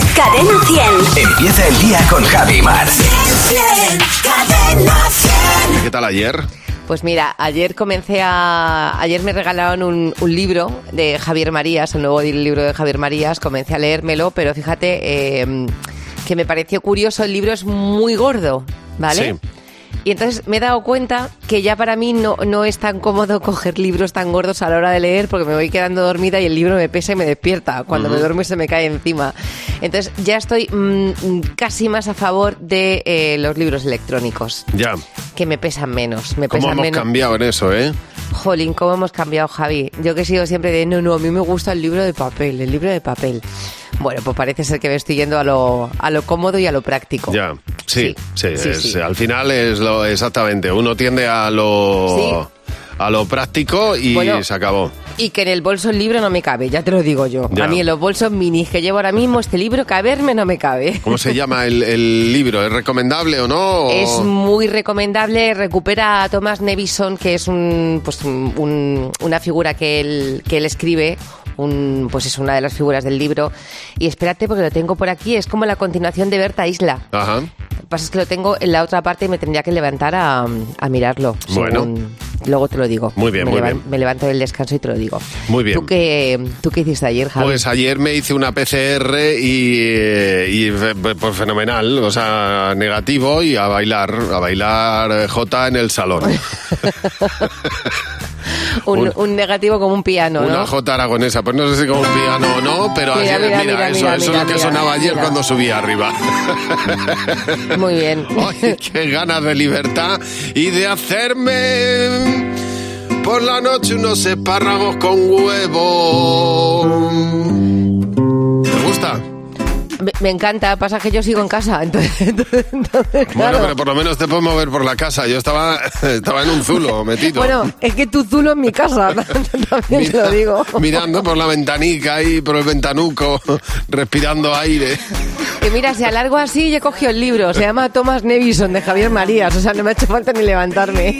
Cadena 100. Empieza el día con Javi y Mar. Cadena 100. ¿Qué tal ayer? Pues mira, ayer me regalaron un libro de Javier Marías, el nuevo libro de Javier Marías, comencé a leérmelo, pero fíjate que me pareció curioso, el libro es muy gordo, ¿vale? Sí. Y entonces me he dado cuenta que ya para mí no es tan cómodo coger libros tan gordos a la hora de leer porque me voy quedando dormida y el libro me pesa y me despierta. Cuando me duermo y se me cae encima. Entonces ya estoy casi más a favor de los libros electrónicos. Ya. Que me pesan menos. ¿Cómo hemos cambiado en eso, eh? Jolín, ¿cómo hemos cambiado, Javi? Yo que sigo siempre de, no, a mí me gusta el libro de papel. Bueno, pues parece ser que me estoy yendo a lo cómodo y a lo práctico. Ya, sí. Sí. Al final es exactamente, uno tiende a lo práctico y bueno, se acabó. Y que en el bolso el libro no me cabe, ya te lo digo yo. Ya. A mí en los bolsos minis que llevo ahora mismo, este libro caberme no me cabe. ¿Cómo se llama el libro? ¿Es recomendable o no? ¿O? Es muy recomendable, recupera a Thomas Nevison, que es una figura que él escribe, pues es una de las figuras del libro. Y espérate porque lo tengo por aquí, es como la continuación de Berta Isla. Ajá. Lo que pasa es que lo tengo en la otra parte y me tendría que levantar a mirarlo. Bueno. Luego te lo digo. Muy bien, bien. Me levanto del descanso y te lo digo. Muy bien. ¿Tú qué hiciste ayer, Javi? Pues ayer me hice una PCR y pues fenomenal, o sea, negativo y a bailar Jota en el salón. un negativo como un piano, ¿no? Una Jota aragonesa, pues no sé si como un piano o no, pero mira, eso es lo que sonaba ayer cuando subía arriba. Muy bien. Ay, qué ganas de libertad y de hacerme por la noche unos espárragos con huevo. ¿Te gusta? Me encanta, pasa que yo sigo en casa, entonces Bueno, claro. pero por lo menos te puedes mover por la casa. Yo estaba en un zulo metido. Bueno, es que tu zulo en mi casa, también te lo digo. Mirando por la ventanica y por el ventanuco, respirando aire. Y mira, si alargo así, yo he cogido el libro, se llama Thomas Nevison, de Javier Marías, o sea, no me ha hecho falta ni levantarme.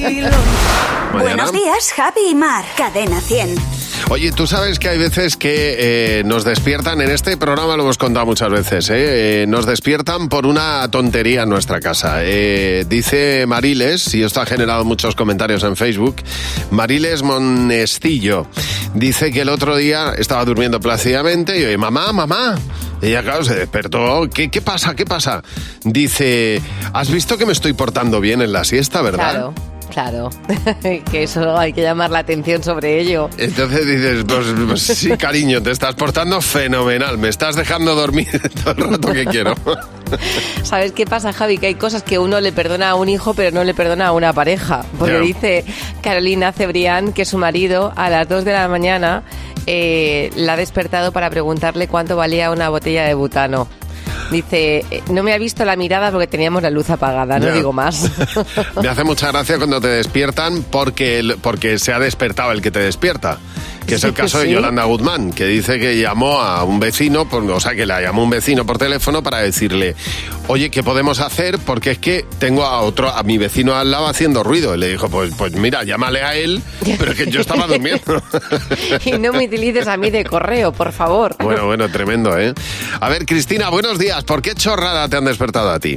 Buenos días, Javi y Mar. Cadena 100. Oye, tú sabes que hay veces que nos despiertan, en este programa lo hemos contado muchas veces, nos despiertan por una tontería en nuestra casa. Dice Mariles, y esto ha generado muchos comentarios en Facebook, Mariles Monestillo, dice que el otro día estaba durmiendo plácidamente y oye, mamá. Ella, claro, se despertó. ¿Qué pasa? Dice, ¿has visto que me estoy portando bien en la siesta, verdad? Claro, que eso hay que llamar la atención sobre ello. Entonces dices, pues sí, cariño, te estás portando fenomenal, me estás dejando dormir todo el rato que quiero. ¿Sabes qué pasa, Javi? Que hay cosas que uno le perdona a un hijo, pero no le perdona a una pareja. Porque dice Carolina Cebrián que su marido a las 2 de la mañana la ha despertado para preguntarle cuánto valía una botella de butano. Dice, no me ha visto la mirada porque teníamos la luz apagada, no digo más. Me hace mucha gracia cuando te despiertan porque se ha despertado el que te despierta. Que es el caso de Yolanda Guzmán, que dice que llamó a un vecino, que la llamó un vecino por teléfono para decirle, oye, ¿qué podemos hacer? Porque es que tengo a mi vecino al lado haciendo ruido. Y le dijo, pues mira, llámale a él, pero es que yo estaba durmiendo. Y no me utilices a mí de correo, por favor. Bueno, tremendo, ¿eh? A ver, Cristina, buenos días. ¿Por qué chorrada te han despertado a ti?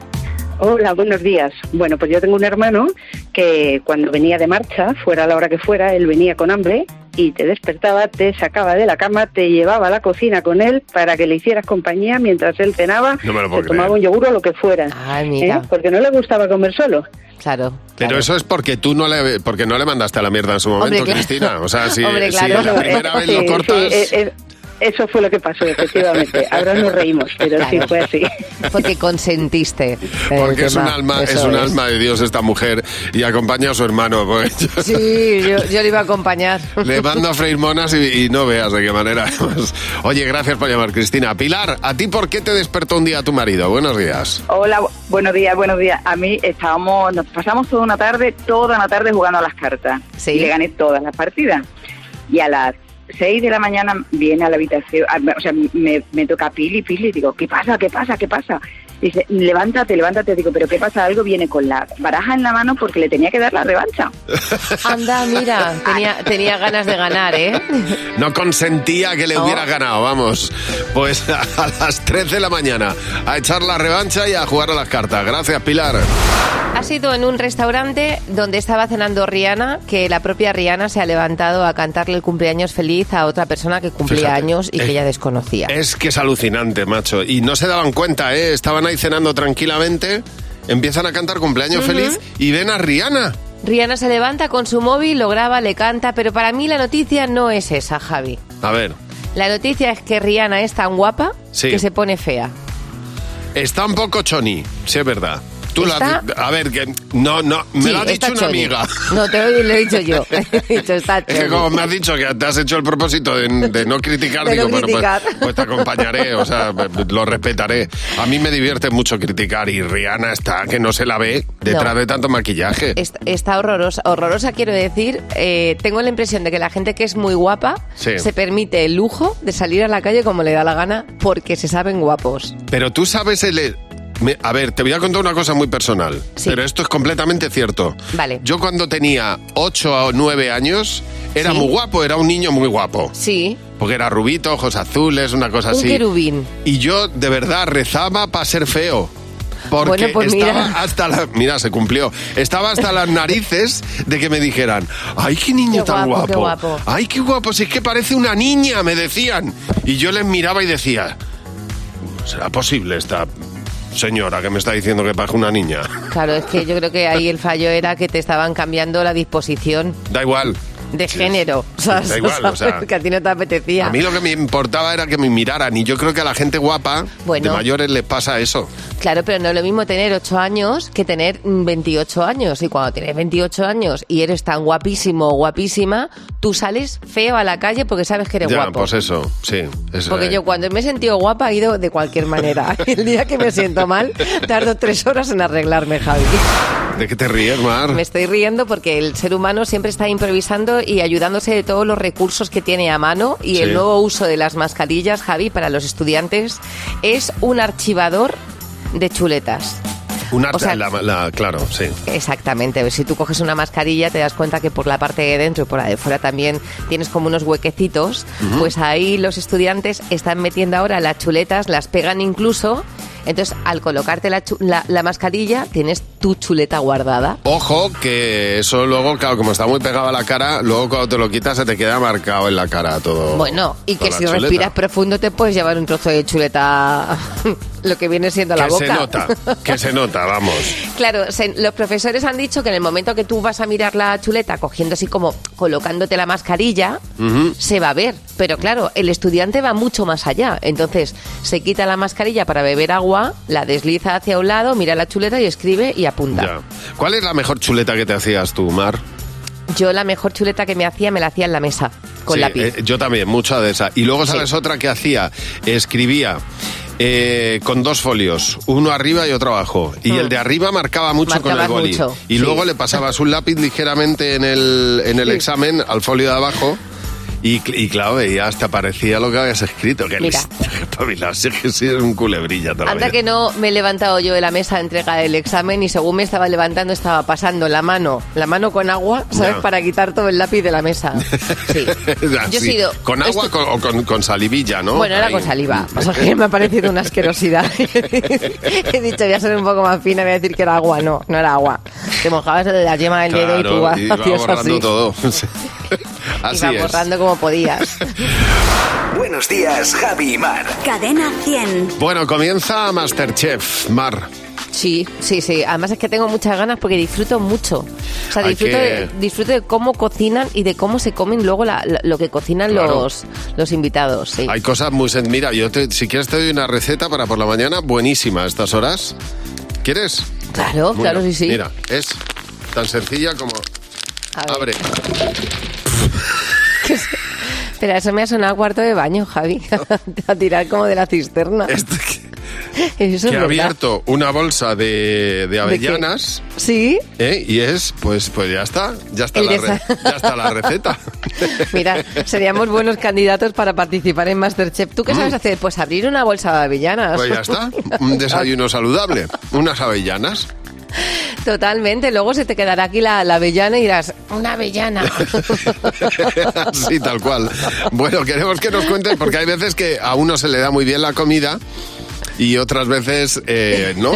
Hola, buenos días. Bueno, pues yo tengo un hermano que cuando venía de marcha, fuera a la hora que fuera, él venía con hambre y te despertaba, te sacaba de la cama, te llevaba a la cocina con él para que le hicieras compañía mientras él cenaba, no me lo puedo te tomaba un yogur o lo que fuera. Ay, mira. Porque no le gustaba comer solo. Claro. Pero eso es porque tú no le mandaste a la mierda en su momento, Hombre, Cristina. O sea, si la claro. primera vez lo cortas... Eso fue lo que pasó, efectivamente. Ahora nos reímos, pero sí fue así. Porque consentiste. Porque es un alma de Dios esta mujer y acompaña a su hermano. Sí, yo le iba a acompañar. Le mando a freír monas y no veas de qué manera. Oye, gracias por llamar, Cristina. Pilar, ¿a ti por qué te despertó un día tu marido? Buenos días. Hola, buenos días. A mí nos pasamos toda una tarde jugando a las cartas. ¿Sí? Y le gané todas las partidas. Y a las 6 de la mañana viene a la habitación, o sea, me toca Pili, digo, ¿qué pasa? Dice, levántate. Digo, ¿pero qué pasa? Algo viene con la baraja en la mano porque le tenía que dar la revancha. Anda, mira, tenía ganas de ganar, ¿eh? No consentía que le hubiera ganado, vamos. Pues a las 3 de la mañana, a echar la revancha y a jugar a las cartas. Gracias, Pilar. Ha sido en un restaurante donde estaba cenando Rihanna, que la propia Rihanna se ha levantado a cantarle el cumpleaños feliz a otra persona que cumplía años y que ella desconocía. Es que es alucinante, macho. Y no se daban cuenta, ¿eh? Estaban ahí cenando tranquilamente, empiezan a cantar cumpleaños feliz y ven a Rihanna. Rihanna se levanta con su móvil, lo graba, le canta, pero para mí la noticia no es esa, Javi. A ver. La noticia es que Rihanna es tan guapa que se pone fea. Está un poco choni, sí es verdad. A ver, que no, me lo ha dicho una amiga. No, te lo he dicho yo. He dicho, está choni. Es que como me has dicho que te has hecho el propósito de no criticar, digo, bueno, pues te acompañaré, o sea, lo respetaré. A mí me divierte mucho criticar y Rihanna está, que no se la ve detrás de tanto maquillaje. Está horrorosa quiero decir. Tengo la impresión de que la gente que es muy guapa se permite el lujo de salir a la calle como le da la gana porque se saben guapos. Pero tú sabes a ver, te voy a contar una cosa muy personal, pero esto es completamente cierto. Vale. Yo cuando tenía 8 o 9 años era muy guapo, era un niño muy guapo. Sí. Porque era rubito, ojos azules, una cosa así. Un querubín. Y yo de verdad rezaba para ser feo. Porque pues estaba mira, se cumplió. Estaba hasta las narices de que me dijeran, ¡ay, qué niño tan guapo! Qué guapo. ¡Ay, qué guapo! Si es que parece una niña, me decían. Y yo les miraba y decía, ¿será posible esta señora que me está diciendo que parece una niña? Claro, es que yo creo que ahí el fallo era que te estaban cambiando la disposición. Da igual. De género. Da igual, o sea, que a ti no te apetecía. A mí lo que me importaba era que me miraran y yo creo que a la gente guapa de mayores les pasa eso. Claro, pero no es lo mismo tener 8 años que tener 28 años. Y cuando tienes 28 años y eres tan guapísimo o guapísima, tú sales feo a la calle porque sabes que eres guapo. Pues eso, sí. Eso porque yo cuando me he sentido guapa he ido de cualquier manera. El día que me siento mal, tardo 3 horas en arreglarme, Javi. ¿De qué te ríes, Mar? Me estoy riendo porque el ser humano siempre está improvisando y ayudándose de todos los recursos que tiene a mano y el nuevo uso de las mascarillas, Javi, para los estudiantes es un archivador de chuletas. Claro, sí. Exactamente. Si tú coges una mascarilla te das cuenta que por la parte de dentro y por la de fuera también tienes como unos huequecitos. Pues ahí los estudiantes están metiendo ahora las chuletas, las pegan incluso. Entonces, al colocarte la mascarilla, tienes tu chuleta guardada. Ojo, que eso luego, claro, como está muy pegado a la cara, luego cuando te lo quitas se te queda marcado en la cara todo. Bueno, y que si respiras profundo te puedes llevar un trozo de chuleta, lo que viene siendo la boca. Que se nota, vamos. Claro, los profesores han dicho que en el momento que tú vas a mirar la chuleta, cogiendo así como colocándote la mascarilla, se va a ver. Pero claro, el estudiante va mucho más allá. Entonces, se quita la mascarilla para beber agua, la desliza hacia un lado, mira la chuleta y escribe y apunta. Ya. ¿Cuál es la mejor chuleta que te hacías tú, Mar? Yo la mejor chuleta que me la hacía en la mesa, con lápiz. Yo también, mucha de esa. Y luego, ¿sabes otra que hacía? Escribía con 2 folios, uno arriba y otro abajo. Y el de arriba marcaba mucho con el boli. Y luego le pasabas un lápiz ligeramente en el examen al folio de abajo. Y claro, veías, te aparecía lo que habías escrito. Que mira, sí que sí, es un culebrilla todavía. Anda que no me he levantado yo de la mesa a entregar el examen y según me estaba levantando estaba pasando la mano con agua, ¿sabes? No. Para quitar todo el lápiz de la mesa. Sí. Yo he sido... ¿Con agua o con salivilla, no? Bueno, era con saliva. O sea, que me ha parecido una asquerosidad. He dicho, voy a ser un poco más fina, voy a decir que era agua. No era agua. Te mojabas la yema del dedo y tú hacías así. Todo. Así iba borrando como podías. Buenos días, Javi y Mar. Cadena 100. Bueno, comienza MasterChef, Mar. Sí. Además es que tengo muchas ganas porque disfruto mucho. O sea, disfruto de cómo cocinan y de cómo se comen luego lo que cocinan los invitados. Sí. Hay cosas muy... Mira, si quieres te doy una receta para por la mañana buenísima a estas horas. ¿Quieres? Claro, sí. Mira, es tan sencilla como... Abre. Pero eso me ha sonado cuarto de baño, Javi. A tirar como de la cisterna. Eso que es ha abierto una bolsa de avellanas. ¿Sí? Y es, pues ya está la receta. Mira, seríamos buenos candidatos para participar en MasterChef. ¿Tú qué sabes hacer? Pues abrir una bolsa de avellanas. Pues ya está, un desayuno saludable, unas avellanas. Totalmente, luego se te quedará aquí la avellana y dirás, una avellana. Sí, tal cual. Bueno, queremos que nos cuentes, porque hay veces que a uno se le da muy bien la comida y otras veces no.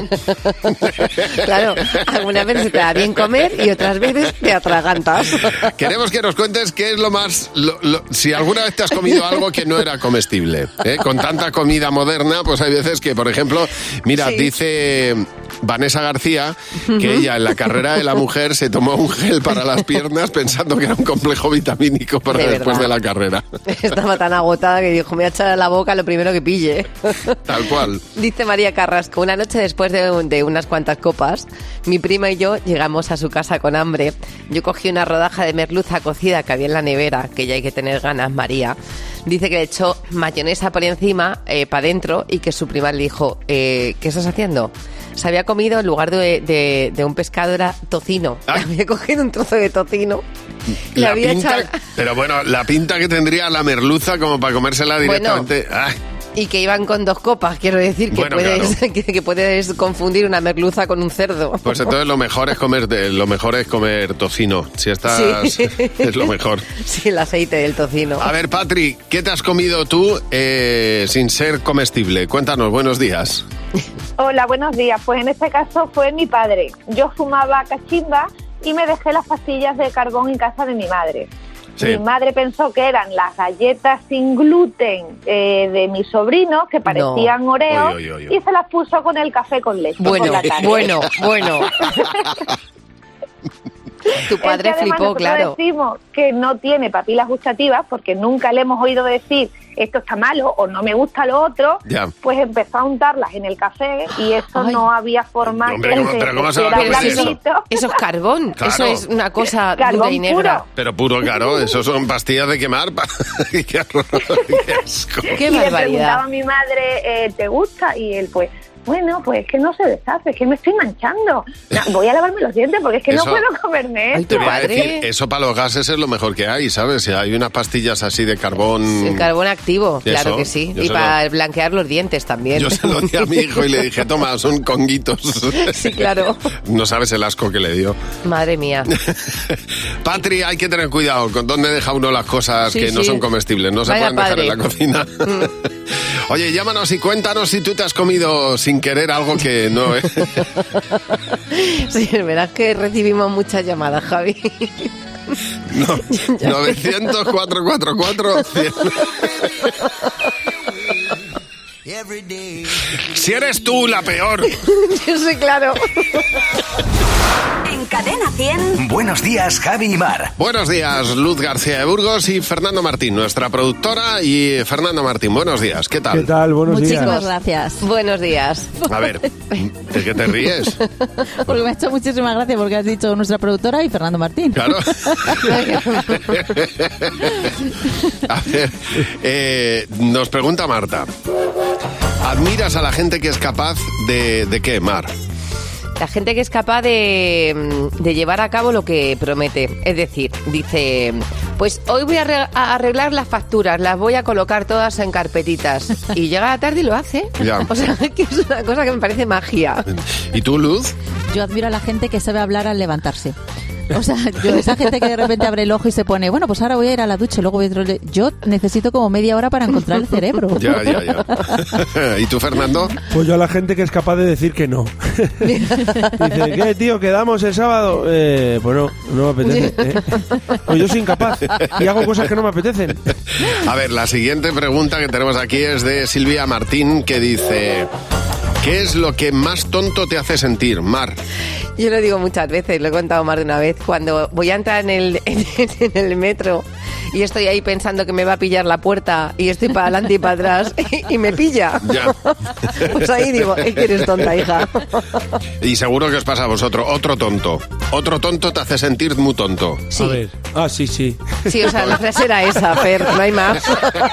Claro, algunas veces te da bien comer y otras veces te atragantas. Queremos que nos cuentes qué es lo más... si alguna vez te has comido algo que no era comestible. Con tanta comida moderna, pues hay veces que, por ejemplo, mira, sí. Dice Vanessa García que ella en la carrera de la mujer se tomó un gel para las piernas pensando que era un complejo vitamínico para después de la carrera. Estaba tan agotada que dijo, me voy a echar a la boca lo primero que pille. Tal cual. Dice María Carrasco, una noche después de unas cuantas copas, mi prima y yo llegamos a su casa con hambre. Yo cogí una rodaja de merluza cocida que había en la nevera, que ya hay que tener ganas, María. Dice que le echó mayonesa por encima, para adentro, y que su prima le dijo, ¿qué estás haciendo? Se había comido, en lugar de un pescado, era tocino. Había cogido un trozo de tocino. Le había echado... Pero bueno, la pinta que tendría la merluza como para comérsela directamente... Bueno, y que iban con 2 copas, quiero decir, que, claro. que puedes confundir una merluza con un cerdo. Pues entonces lo mejor es comer tocino. Si estás, sí. Es lo mejor. Sí, el aceite del tocino. A ver, Patri, ¿qué te has comido tú sin ser comestible? Cuéntanos, buenos días. Hola, buenos días. Pues en este caso fue mi padre. Yo fumaba cachimba y me dejé las pastillas de carbón en casa de mi madre. Sí. Mi madre pensó que eran las galletas sin gluten de mi sobrino, que parecían Oreo, y se las puso con el café con leche. Bueno. Tu padre flipó, claro. Decimos que no tiene papilas gustativas porque nunca le hemos oído decir esto está malo o no me gusta lo otro, pues empezó a untarlas en el café y eso no había forma de eso es carbón, claro. Eso es una cosa dura y negra. Puro. Pero puro, claro, eso son pastillas de quemar. Qué asco. Qué y barbaridad. Le preguntaba a mi madre, ¿te gusta? Y él pues... Bueno, pues es que no se deshace, es que me estoy manchando. Voy a lavarme los dientes porque es que no puedo comerme esto. Te voy a decir, eso para los gases es lo mejor que hay, ¿sabes? Hay unas pastillas así de carbón... El carbón activo, claro que sí. Y para blanquear los dientes también. Yo se lo di a mi hijo y le dije, toma, son conguitos. Sí, claro. No sabes el asco que le dio. Madre mía. Patri, hay que tener cuidado con dónde deja uno las cosas que no son comestibles. No se pueden dejar en la cocina. Oye, llámanos y cuéntanos si tú te has comido sin querer algo que no es. Sí, es verdad que recibimos muchas llamadas, Javi. 900 444 100. Si eres tú la peor. Yo sé, claro. En Cadena 100. Buenos días, Javi y Mar. Buenos días, Luz García de Burgos y Fernando Martín, nuestra productora. Y Fernando Martín, buenos días, ¿qué tal? ¿Qué tal? Buenos días. Muchísimas gracias. Buenos días. A ver, ¿de qué te ríes? Porque me ha hecho muchísimas gracias porque has dicho nuestra productora y Fernando Martín. Claro. A ver, nos pregunta Marta. ¿Admiras a la gente que es capaz de qué, Mar? La gente que es capaz de llevar a cabo lo que promete. Es decir, dice, pues hoy voy a arreglar las facturas, las voy a colocar todas en carpetitas. Y llega la tarde y lo hace. Ya. O sea, que es una cosa que me parece magia. ¿Y tú, Luz? Yo admiro a la gente que sabe hablar al levantarse. O sea, esa gente que de repente abre el ojo y se pone, bueno, pues ahora voy a ir a la ducha y luego voy a... Yo necesito como media hora para encontrar el cerebro. Ya. ¿Y tú, Fernando? Pues yo a la gente que es capaz de decir que no. Dice, ¿qué, tío? ¿Quedamos el sábado? Pues no me apetece. Pues yo soy incapaz y hago cosas que no me apetecen. A ver, la siguiente pregunta que tenemos aquí es de Silvia Martín, que dice... ¿Qué es lo que más tonto te hace sentir, Mar? Yo lo digo muchas veces, lo he contado más de una vez. Cuando voy a entrar en el metro y estoy ahí pensando que me va a pillar la puerta y estoy para adelante y para atrás y me pilla. Ya. Pues ahí digo, es que eres tonta, hija. Y seguro que os pasa a vosotros, otro tonto. Otro tonto te hace sentir muy tonto. Sí. A ver. Ah, sí. Sí, o sea, la frase era esa, Fer, no hay más.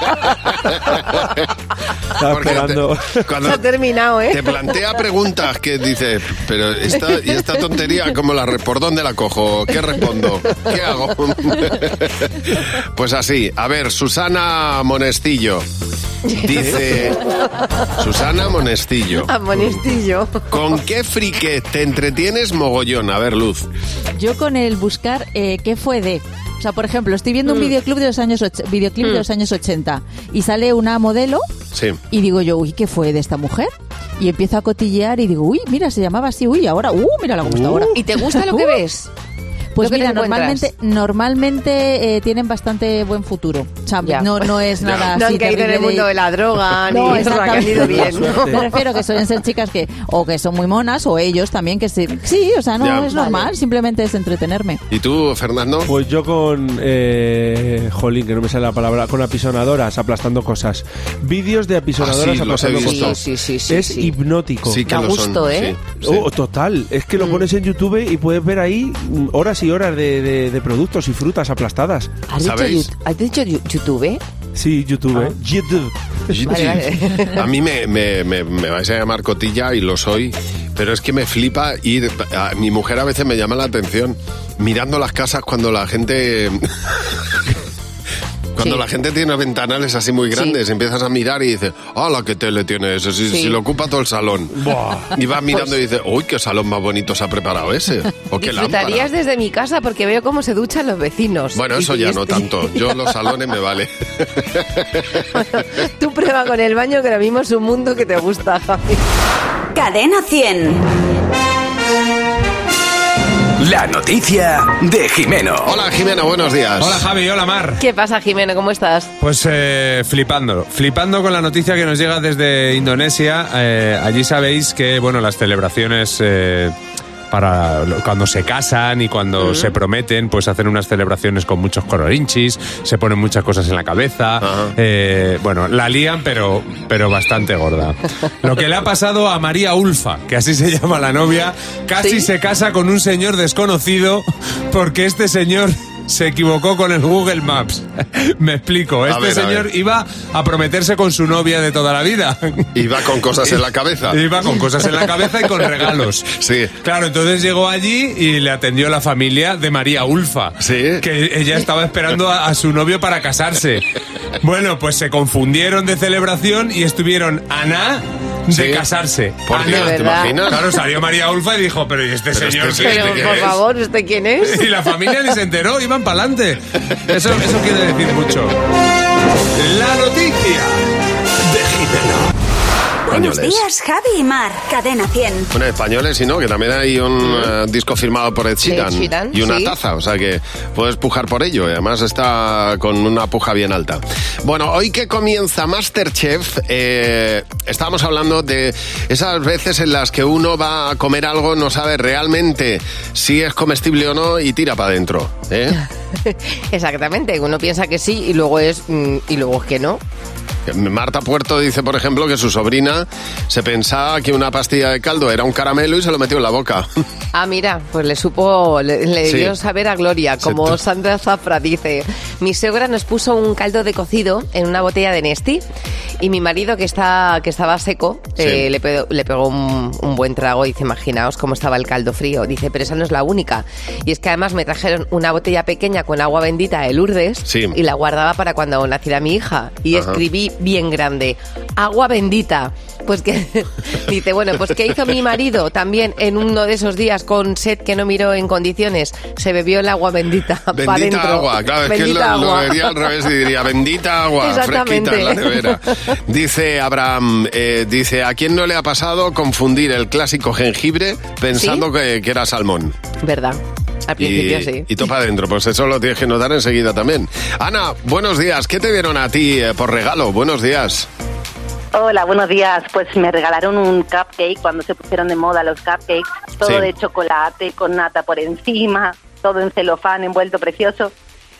Estaba esperando. Cuando Se ha terminado, ¿eh? te plantea preguntas que dices, pero esta tontería, ¿cómo por dónde la cojo? ¿Qué respondo? ¿Qué hago? Pues así, a ver, Susana Monestillo. Dice Susana Monestillo. A Monestillo. ¿Con qué frique te entretienes mogollón? A ver, Luz. Yo con el buscar qué fue de... O sea, por ejemplo, estoy viendo un videoclip de los años 80 y sale una modelo y digo yo, uy, ¿qué fue de esta mujer? Y empiezo a cotillear y digo, uy, mira, se llamaba así, uy, ahora, mira cómo está ahora. ¿Y te gusta lo que ves? Pues mira, normalmente tienen bastante buen futuro. O sea, no es nada así. No han caído en el mundo de la droga, no, ni eso, han ido bien. ¿No? Me refiero que suelen ser chicas que son muy monas, o ellos también, que sí, o sea, no es normal, simplemente es entretenerme. ¿Y tú, Fernando? Pues yo con, jolín, que no me sale la palabra, con apisonadoras aplastando cosas. Vídeos de apisonadoras aplastando cosas. Sí, es hipnótico. Sí que da lo gusto, son. ¿eh? Sí. Total, es que lo pones en YouTube y puedes ver ahí horas y horas de productos y frutas aplastadas. ¿Has dicho YouTube? Sí, YouTube. YouTube. Vale. A mí me vais a llamar cotilla y lo soy, pero es que me flipa ir... mi mujer a veces me llama la atención mirando las casas cuando la gente... Cuando la gente tiene ventanales así muy grandes, empiezas a mirar y dices, ¡hala, qué tele tiene ese! Si lo ocupa todo el salón. Buah. Y vas mirando y dices, ¡uy, qué salón más bonito se ha preparado ese! O qué lámpara. Disfrutarías desde mi casa porque veo cómo se duchan los vecinos. Bueno, eso ya no tanto. Yo los salones me vale. Bueno, tú prueba con el baño, que lo mismo es un mundo que te gusta, Javi. Cadena 100. La noticia de Jimeno. Hola, Jimeno, buenos días. Hola, Javi, hola, Mar. ¿Qué pasa, Jimeno? ¿Cómo estás? Pues flipando con la noticia que nos llega desde Indonesia. Allí sabéis que, bueno, las celebraciones... para cuando se casan y cuando se prometen, pues hacen unas celebraciones con muchos colorinchis, se ponen muchas cosas en la cabeza, bueno, la lían pero bastante gorda. Lo que le ha pasado a María Ulfa, que así se llama la novia, casi se casa con un señor desconocido porque este señor se equivocó con el Google Maps. Me explico. Este señor iba a prometerse con su novia de toda la vida. Iba con cosas en la cabeza. Iba con cosas en la cabeza y con regalos. Sí. Claro, entonces llegó allí y le atendió la familia de María Ulfa. Sí. Que ella estaba esperando a su novio para casarse. Bueno, pues se confundieron de celebración y estuvieron de casarse. ¿Por qué? ¿Te imaginas? Claro, salió María Ulfa y dijo, pero ¿y este señor? Pero, por favor, ¿usted quién es? Y la familia ni se enteró, iban para adelante. Eso quiere decir mucho. La noticia de Jimeno. Buenos días, Javi y Mar. Cadena 100. Bueno, españoles y no, que también hay un disco firmado por Ed Sheeran y una taza, o sea que puedes pujar por ello, y además está con una puja bien alta. Bueno, hoy que comienza MasterChef, estábamos hablando de esas veces en las que uno va a comer algo, no sabe realmente si es comestible o no y tira para adentro, ¿eh? Exactamente, uno piensa que sí y luego es que no. Marta Puerto dice, por ejemplo, que su sobrina se pensaba que una pastilla de caldo era un caramelo y se lo metió en la boca. Ah, mira, pues le dio saber a Gloria, como Sandra Zafra dice. Mi suegra nos puso un caldo de cocido en una botella de Nesti y mi marido, que estaba seco, le pegó un buen trago y dice, imaginaos cómo estaba el caldo frío. Dice, pero esa no es la única. Y es que además me trajeron una botella pequeña con agua bendita de Lourdes y la guardaba para cuando naciera mi hija. Y escribí bien grande, agua bendita. Pues que dice, bueno, pues ¿qué hizo mi marido? También en uno de esos días con sed que no miró en condiciones, se bebió el agua bendita. Bendita agua, claro, es que lo vería al revés y diría, bendita agua, fresquita en la nevera. Dice Abraham, ¿a quién no le ha pasado confundir el clásico jengibre pensando que era salmón? ¿Verdad? Al principio sí. Y topa adentro, pues eso lo tienes que notar enseguida también. Ana, buenos días, ¿qué te dieron a ti por regalo? Buenos días. Hola, buenos días. Pues me regalaron un cupcake cuando se pusieron de moda los cupcakes, todo de chocolate, con nata por encima, todo en celofán, envuelto precioso.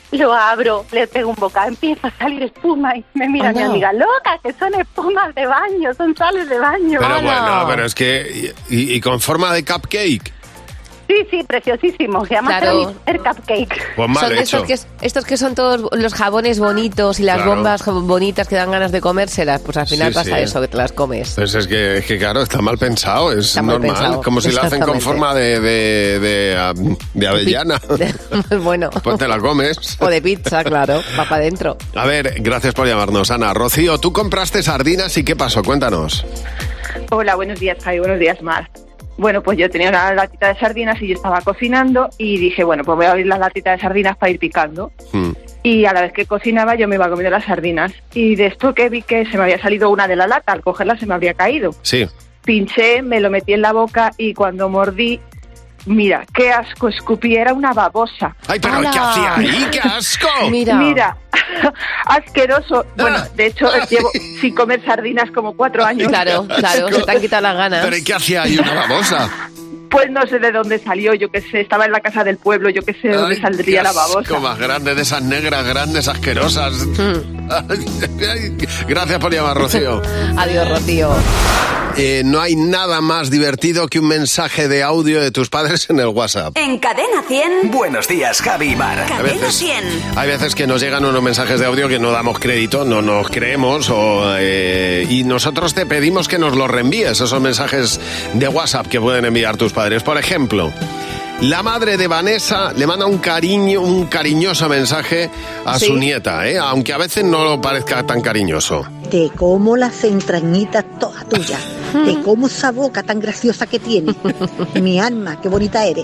lo abro, le pego un bocado, empieza a salir espuma y me mira mi amiga, loca, que son espumas de baño, son sales de baño. Pero bueno, pero es que... ¿Y con forma de cupcake? Sí, preciosísimo. Se llama el cupcake. Pues mal hecho. Estos que son todos los jabones bonitos y las bombas bonitas que dan ganas de comérselas, pues al final pasa eso, que te las comes. Pues es que claro, está mal pensado, es normal. Pensado. Como si la hacen con forma de avellana. Bueno. Pues te la comes. O de pizza, claro, va para adentro. A ver, gracias por llamarnos, Ana. Rocío, tú compraste sardinas y ¿qué pasó? Cuéntanos. Hola, buenos días, Javi, buenos días, Mar. Bueno, pues yo tenía una latita de sardinas y yo estaba cocinando y dije, bueno, pues voy a abrir la latita de sardinas para ir picando. Y a la vez que cocinaba yo me iba comiendo las sardinas. Y de esto que vi que se me había salido una de la lata, al cogerla se me habría caído. Sí. Pinché, me lo metí en la boca y cuando mordí, mira, qué asco, escupí, era una babosa. ¡Ay, pero qué hacía ahí! ¡Qué asco! Mira, asqueroso. Bueno, de hecho, llevo sin comer sardinas como 4 años. Claro, se te han quitado las ganas. ¿Pero qué hacía ahí una babosa? Pues no sé de dónde salió, yo qué sé, estaba en la casa del pueblo, yo qué sé de dónde saldría la babosa. Más grande, de esas negras grandes, asquerosas. Gracias por llamar, Rocío. Adiós, Rocío. No hay nada más divertido que un mensaje de audio de tus padres en el WhatsApp. En Cadena 100. Buenos días, Javi y Mar. Cadena 100. Hay veces que nos llegan unos mensajes de audio que no damos crédito, no nos creemos y nosotros te pedimos que nos los reenvíes, esos mensajes de WhatsApp que pueden enviar tus padres. Por ejemplo, la madre de Vanessa le manda un cariñoso mensaje a su nieta, aunque a veces no lo parezca tan cariñoso. Te como las entrañitas todas tuyas. Te como esa boca tan graciosa que tienes. Mi alma, qué bonita eres.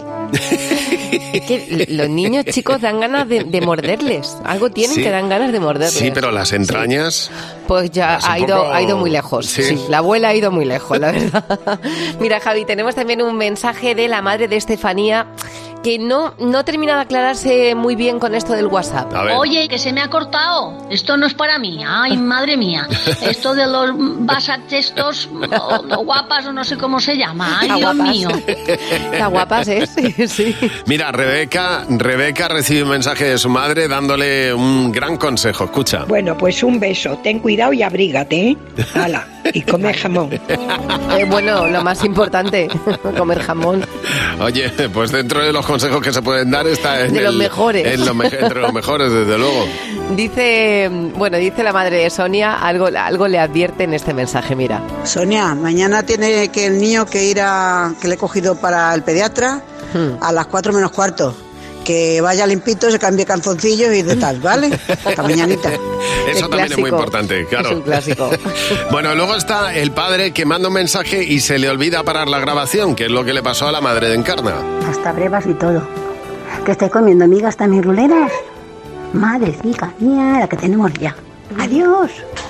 Es que los niños chicos dan ganas de morderles. Algo tienen que dan ganas de morderles. Sí, pero las entrañas... Pues ya ha ido muy lejos. Sí, la abuela ha ido muy lejos, la verdad. Mira, Javi, tenemos también un mensaje de la madre de Estefanía que no termina de aclararse muy bien con esto del WhatsApp. Oye, que se me ha cortado. Esto no es para mí. Ay, madre mía. Esto de los WhatsApp estos, o guapas o no sé cómo se llama. Ay, Dios mío. Está guapas, sí. Mira, Rebeca recibe un mensaje de su madre dándole un gran consejo. Escucha. Bueno, pues un beso. Ten cuidado y abrígate, ¿eh? Hala, y come jamón. Bueno, lo más importante, comer jamón. Oye, pues dentro de los consejos que se pueden dar está de los mejores. Entre los mejores, desde luego. Dice la madre de Sonia, algo le advierte en este mensaje, mira. Sonia, mañana tiene que el niño que le he cogido para el pediatra a las 4 menos cuarto. Que vaya limpito, se cambie calzoncillos y de tal, ¿vale? Hasta mañanita. Eso también es muy importante, claro. Es un clásico. Bueno, luego está el padre que manda un mensaje y se le olvida parar la grabación, que es lo que le pasó a la madre de Encarna. Hasta brevas y todo. Que estoy comiendo migas tan ruleras. Madrecita mía, la que tenemos ya. Adiós.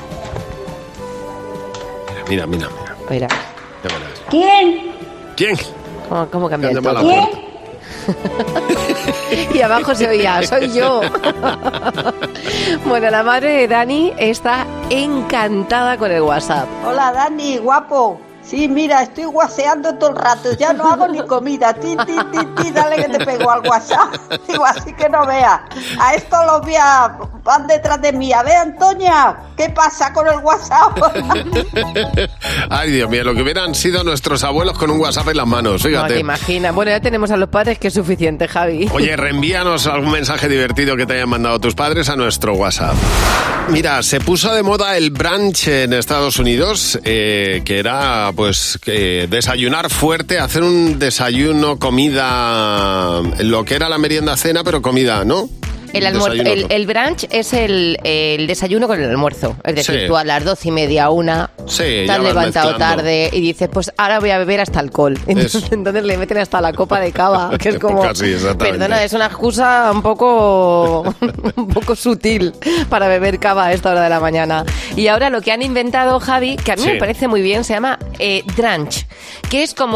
Mira. ¿Quién? ¿Cómo cambia el tono? ¿Quién? Y abajo se oía, soy yo. Bueno, la madre de Dani está encantada con el WhatsApp. Hola, Dani, guapo. Sí, mira, estoy guaseando todo el rato, ya no hago ni comida. Ti, dale que te pego al WhatsApp. Digo, así que no veas. A esto los van detrás de mí. A ver, Antonia, ¿qué pasa con el WhatsApp? Ay, Dios mío, lo que hubieran sido nuestros abuelos con un WhatsApp en las manos, fíjate. No te imaginas. Bueno, ya tenemos a los padres, que es suficiente, Javi. Oye, reenvíanos algún mensaje divertido que te hayan mandado tus padres a nuestro WhatsApp. Mira, se puso de moda el brunch en Estados Unidos, que era, pues, desayunar fuerte, hacer un desayuno, comida, lo que era la merienda cena, pero comida, ¿no? El brunch es el desayuno con el almuerzo. Es decir, tú a las 12:30, 1, te has levantado tarde y dices, pues ahora voy a beber hasta alcohol. Entonces le meten hasta la copa de cava, que es como... Casi, perdona, es una excusa un poco sutil para beber cava a esta hora de la mañana. Y ahora lo que han inventado, Javi, que a mí me parece muy bien, se llama drunch, que es como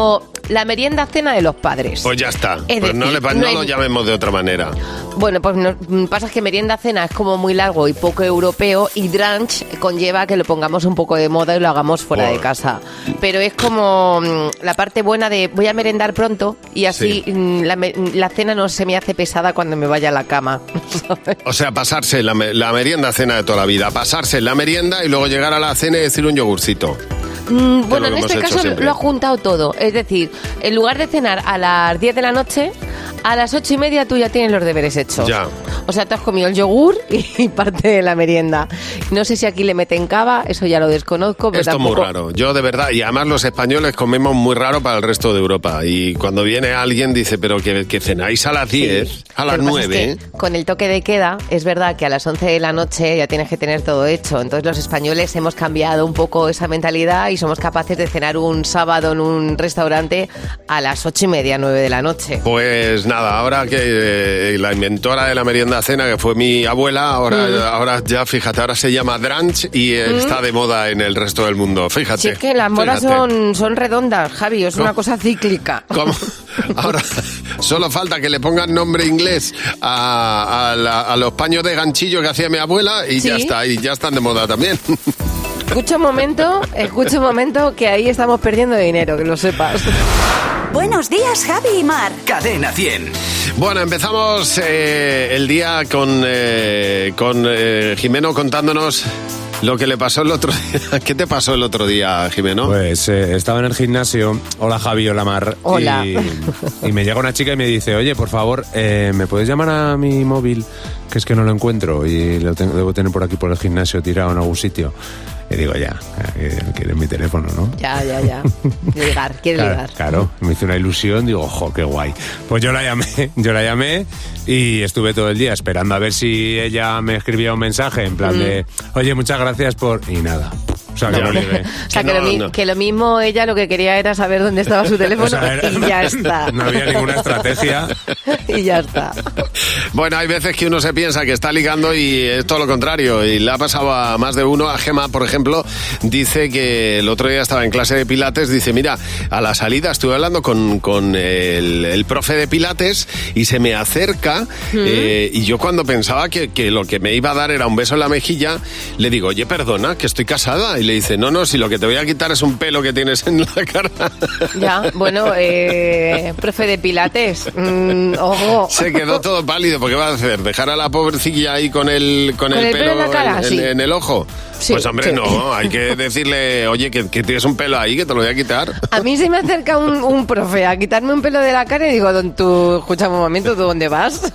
la merienda cena de los padres. Pues ya está. Es Pues decir, no lo llamemos de otra manera. Bueno, pues pasa que merienda cena es como muy largo y poco europeo, y brunch conlleva que lo pongamos un poco de moda y lo hagamos fuera de casa. Pero es como la parte buena de voy a merendar pronto y así la cena no se me hace pesada cuando me vaya a la cama. O sea, pasarse la merienda cena de toda la vida, pasarse la merienda y luego llegar a la cena y decir un yogurcito. Bueno, en este caso lo ha juntado todo. Es decir, en lugar de cenar a las 10 de la noche, a las 8:30 tú ya tienes los deberes hechos. Ya. O sea, tú has comido el yogur y parte de la merienda. No sé si aquí le meten cava, eso ya lo desconozco. Pero esto tampoco... es muy raro. Yo de verdad, y además los españoles comemos muy raro para el resto de Europa. Y cuando viene alguien dice, pero que cenáis a las 10, a las 9. Es que con el toque de queda, es verdad que a las 11 de la noche ya tienes que tener todo hecho. Entonces los españoles hemos cambiado un poco esa mentalidad y somos capaces de cenar un sábado en un restaurante a las 8:30, 9 de la noche. Pues nada, ahora que la inventora de la merienda cena, que fue mi abuela, ahora ya fíjate, ahora se llama brunch y está de moda en el resto del mundo, fíjate. Si es que las modas son redondas, Javi, es una cosa cíclica. ¿Cómo? Ahora solo falta que le pongan nombre inglés a los paños de ganchillo que hacía mi abuela y ya está, y ya están de moda también. Escucha un momento que ahí estamos perdiendo dinero, que lo sepas. Buenos días, Javi y Mar. Cadena 100. Bueno, empezamos el día con Jimeno contándonos lo que le pasó el otro día. ¿Qué te pasó el otro día, Jimeno? Pues estaba en el gimnasio. Hola, Javi, hola, Mar. Hola. Y me llega una chica y me dice, oye, por favor, ¿me puedes llamar a mi móvil? Que es que no lo encuentro y debo tener por aquí por el gimnasio tirado en algún sitio. Y digo, ya, quiere mi teléfono, ¿no? Ya. Quiere ligar. Claro, me hizo una ilusión, digo, ojo, qué guay. Pues yo la llamé y estuve todo el día esperando a ver si ella me escribía un mensaje en plan de, oye, muchas gracias por... Y nada. O sea, que no ligué. O sea, que lo mismo ella lo que quería era saber dónde estaba su teléfono, o sea, y ya está. No había ninguna estrategia. Y ya está. Bueno, hay veces que uno se piensa que está ligando y es todo lo contrario. Y le ha pasado a más de uno. A Gemma, por ejemplo, dice que el otro día estaba en clase de pilates. Dice, mira, a la salida estuve hablando con el profe de pilates y se me acerca. Y yo cuando pensaba que lo que me iba a dar era un beso en la mejilla, le digo, oye, perdona, que estoy casada. Y le dice, no, si lo que te voy a quitar es un pelo que tienes en la cara. Ya, bueno, profe de pilates, ojo. Se quedó todo pálido, porque va a hacer, dejar a la pobrecilla ahí con el pelo en la cara, en el ojo. Sí, pues hombre, no, hay que decirle, oye, que tienes un pelo ahí, que te lo voy a quitar. A mí se me acerca un profe a quitarme un pelo de la cara y digo, tú, escúchame un momento, ¿tú dónde vas?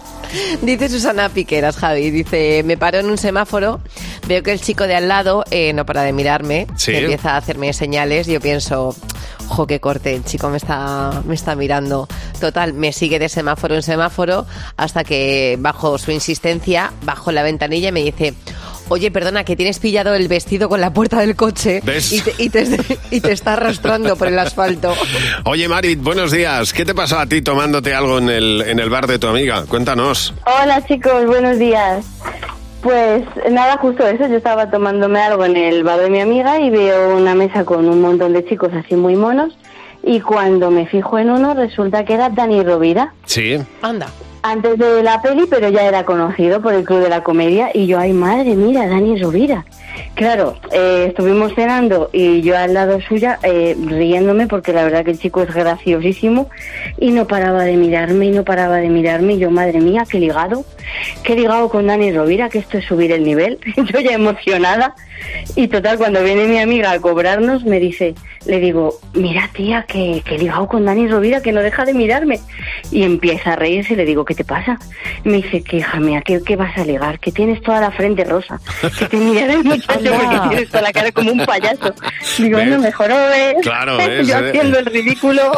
Dice Susana Piqueras, Javi, dice, me paro en un semáforo, veo que el chico de al lado no para de mirarme, empieza a hacerme señales y yo pienso, ojo, qué corte, el chico me está mirando. Total, me sigue de semáforo en semáforo hasta que bajo su insistencia, bajo la ventanilla y me dice, oye, perdona, que tienes pillado el vestido con la puerta del coche. ¿Ves? Y te está arrastrando por el asfalto. Oye, Mari, buenos días. ¿Qué te pasó a ti tomándote algo en el bar de tu amiga? Cuéntanos. Hola, chicos, buenos días. Pues nada, justo eso, yo estaba tomándome algo en el bar de mi amiga y veo una mesa con un montón de chicos así muy monos y cuando me fijo en uno resulta que era Dani Rovira. Sí. Anda. Antes de la peli, pero ya era conocido por el Club de la Comedia y yo, ay madre, mira, Dani Rovira. Claro, estuvimos cenando y yo al lado suya riéndome porque la verdad que el chico es graciosísimo y no paraba de mirarme y yo, madre mía, qué ligado con Dani Rovira, que esto es subir el nivel. Yo ya emocionada y total, cuando viene mi amiga a cobrarnos me dice, le digo, mira tía, que he ligado con Dani Rovira, que no deja de mirarme, y empieza a reírse y le digo, ¿qué te pasa? Y me dice, que hija mía, ¿qué vas a ligar? Que tienes toda la frente rosa, que te mirará el muchacho porque tienes toda la cara como un payaso. Digo, ¿ves? Bueno, mejor no ves. Claro, ¿ves? Yo haciendo el ridículo.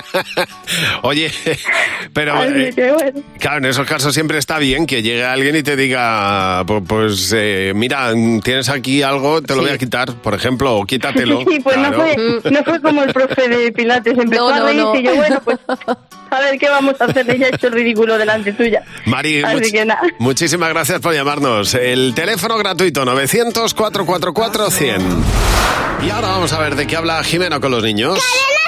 Oye, pero claro, en esos casos siempre está bien que llegue alguien y te diga, pues mira, tienes aquí algo, te lo voy a quitar, por ejemplo, o quítatelo. Sí, pues claro. no fue como el profe de Pilates, empezó a reírse y yo, bueno, pues a ver qué vamos a hacer, ella ha hecho el ridículo delante tuya. Mari, así que nada. Muchísimas gracias por llamarnos. El teléfono gratuito 900-444-100. Y ahora vamos a ver de qué habla Jimeno con los niños. ¡Cadena 100!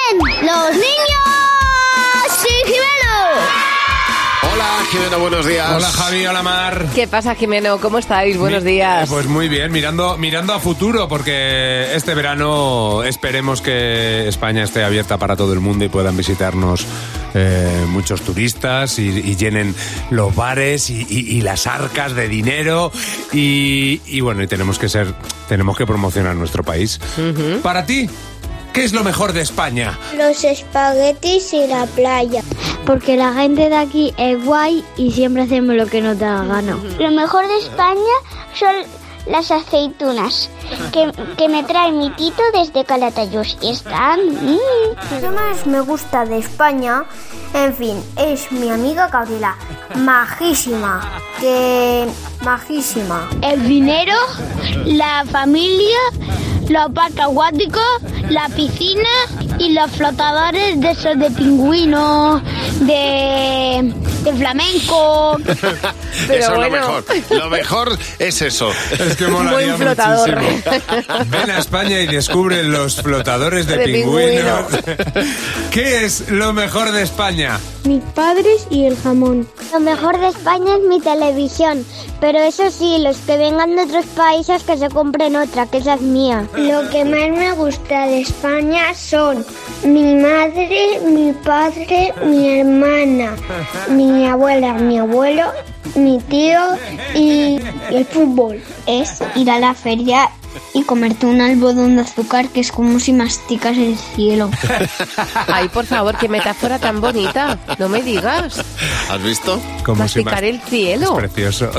¡Los niños! ¡Sí, Jimeno! Hola, Jimeno, buenos días. Hola, Javi, hola, Mar. ¿Qué pasa, Jimeno? ¿Cómo estáis? Buenos días. Pues muy bien, mirando a futuro, porque este verano esperemos que España esté abierta para todo el mundo y puedan visitarnos muchos turistas y llenen los bares y las arcas de dinero y bueno, y tenemos que promocionar nuestro país. Uh-huh. Para ti, ¿qué es lo mejor de España? Los espaguetis y la playa. Porque la gente de aquí es guay y siempre hacemos lo que nos da la gana. Lo mejor de España son las aceitunas que me trae mi tito desde Calatayud y están... Lo que más me gusta de España, en fin, es mi amiga Gabriela. Majísima. Majísima. El dinero, la familia, los parques acuáticos, la piscina y los flotadores de esos de pingüinos, de flamenco. Pero eso es bueno. Lo mejor es eso. Es que molaría muchísimo. Ven a España y descubre los flotadores de pingüinos. ¿Qué es lo mejor de España? Mis padres y el jamón. Lo mejor de España es mi televisión, pero eso sí, los que vengan de otros países que se compren otra, que esa es mía. Lo que más me gusta de España son mi madre, mi padre, mi hermana, mi abuela, mi abuelo, mi tío y el fútbol. Es ir a la feria y comerte un algodón de azúcar que es como si masticas el cielo. Ay, por favor, qué metáfora tan bonita. No me digas. ¿Has visto? Como masticar el cielo. Es precioso.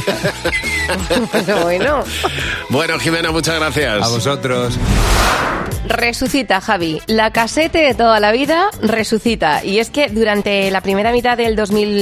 Bueno, Jimena, muchas gracias. A vosotros. Resucita, Javi. La casete de toda la vida resucita. Y es que durante la primera mitad del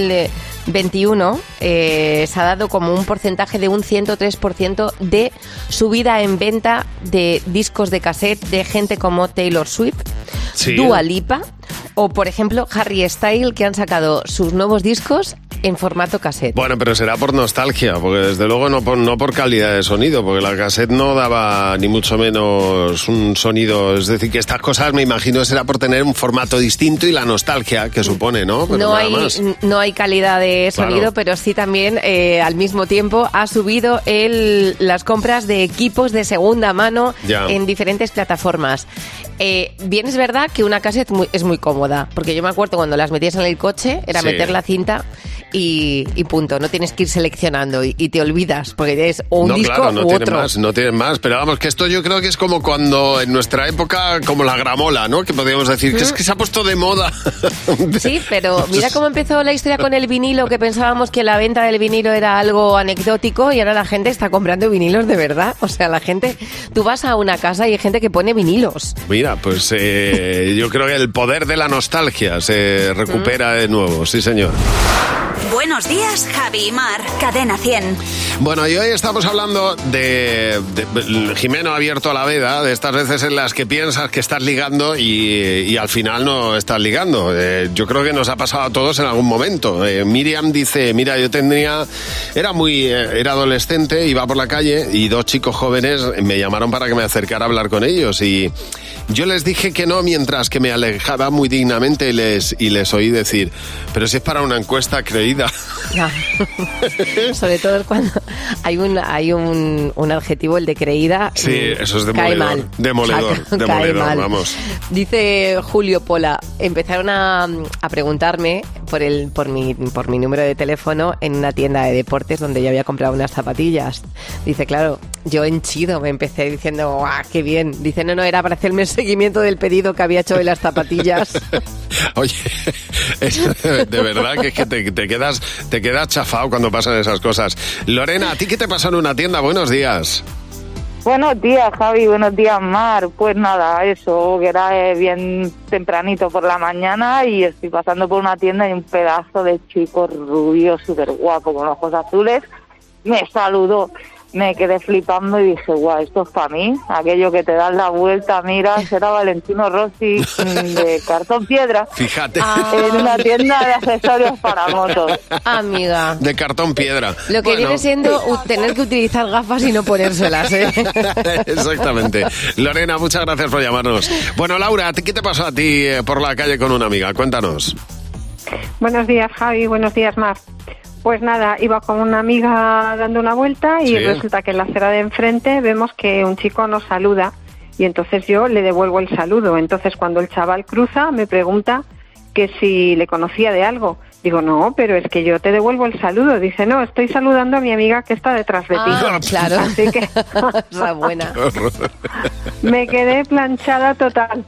2021 se ha dado como un porcentaje de un 103% de subida en venta de discos de cassette de gente como Taylor Swift, sí, Dua Lipa o, por ejemplo, Harry Styles, que han sacado sus nuevos discos en formato cassette. Bueno, pero será por nostalgia, porque desde luego no por calidad de sonido, porque la cassette no daba ni mucho menos un sonido. Es decir, que estas cosas, me imagino, será por tener un formato distinto y la nostalgia que supone, ¿no? Pero no hay calidad de sonido, claro, pero sí también al mismo tiempo ha subido las compras de equipos de segunda mano en diferentes plataformas. Bien, es verdad que una cassette es muy cómoda, porque yo me acuerdo cuando las metías en el coche, era meter la cinta y punto, no tienes que ir seleccionando y te olvidas, porque tienes un disco u otro. No tienes más, pero vamos, que esto yo creo que es como cuando en nuestra época, como la gramola, ¿no? Que podríamos decir que es que se ha puesto de moda. Sí, pero mira cómo empezó la historia con el vinilo, que pensábamos que la venta del vinilo era algo anecdótico y ahora la gente está comprando vinilos de verdad. O sea, la gente, tú vas a una casa y hay gente que pone vinilos. Mira, pues yo creo que el poder de la nostalgia se recupera de nuevo, sí señor. Buenos días, Javi y Mar, Cadena 100. Bueno, y hoy estamos hablando de Jimeno abierto a la veda, de estas veces en las que piensas que estás ligando y al final no estás ligando. Yo creo que nos ha pasado a todos en algún momento. Miriam dice, mira, yo era adolescente, iba por la calle y dos chicos jóvenes me llamaron para que me acercara a hablar con ellos y yo les dije que no, mientras que me alejaba muy dignamente y les oí decir, pero si es para una encuesta creída. No. Sobre todo cuando hay un adjetivo, el de creída. Sí, eso es demoledor. Cae mal. Demoledor, mal. Vamos. Dice Julio Pola, empezaron a preguntarme por mi número de teléfono en una tienda de deportes donde yo había comprado unas zapatillas. Dice, claro, yo henchido me empecé diciendo, ¡guau, qué bien! Dice, no, era para hacerme el seguimiento del pedido que había hecho de las zapatillas. Oye, de verdad que es que te quedas chafado cuando pasan esas cosas. Lorena, ¿a ti qué te pasó en una tienda? Buenos días. Buenos días, Javi, buenos días, Mar. Pues nada, eso, que era bien tempranito por la mañana y estoy pasando por una tienda y un pedazo de chico rubio, súper guapo, con ojos azules, me saludó. me quedé flipando y dije, guau, esto es para mí. Aquello que te das la vuelta, mira, será Valentino Rossi de cartón piedra. Fíjate. En una tienda de accesorios para motos. Amiga. De cartón piedra. Lo que viene siendo tener que utilizar gafas y no ponérselas, ¿eh? Exactamente. Lorena, muchas gracias por llamarnos. Bueno, Laura, ¿qué te pasó a ti por la calle con una amiga? Cuéntanos. Buenos días, Javi. Buenos días, Mar. Pues nada, iba con una amiga dando una vuelta y resulta que en la acera de enfrente vemos que un chico nos saluda y entonces yo le devuelvo el saludo. Entonces cuando el chaval cruza me pregunta que si le conocía de algo. Digo, no, pero es que yo te devuelvo el saludo. Dice, no, estoy saludando a mi amiga que está detrás de ti. Claro. Así que esa buena. Me quedé planchada total.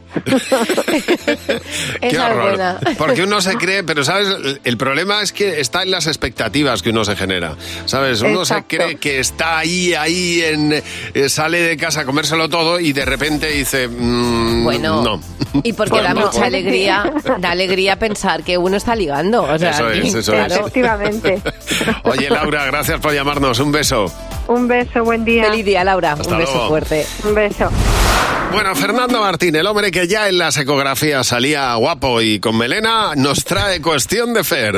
Qué horror. Porque uno se cree, pero ¿sabes? El problema es que está en las expectativas que uno se genera. ¿Sabes? Uno se cree que está ahí, sale de casa a comérselo todo y de repente dice, bueno, no. Y porque da mucha alegría pensar que uno está ligando. O sea, eso es. Efectivamente. Oye, Laura, gracias por llamarnos. Un beso. Un beso, buen día. Feliz día, Laura. Hasta un beso luego. fuerte. Un beso. Bueno, Fernando Martín, el hombre que ya en las ecografías salía guapo y con melena, nos trae Cuestión de Fer.